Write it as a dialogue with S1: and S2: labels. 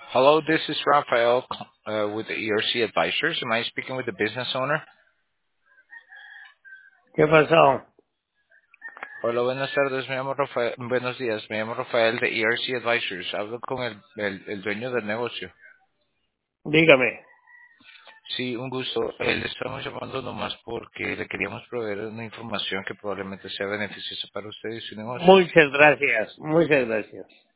S1: Hello, this is Rafael with the ERC Advisors. Am I speaking with the business owner?
S2: ¿Qué pasó?
S1: Hola, buenas tardes, me llamo Rafael. Buenos días, me llamo Rafael de ERC Advisors. Hablo con el dueño del negocio.
S2: Dígame.
S1: Sí, un gusto. Le estamos llamando nomás porque le queríamos proveer una información que probablemente sea beneficiosa para usted y su negocio.
S2: Muchas gracias, muchas gracias.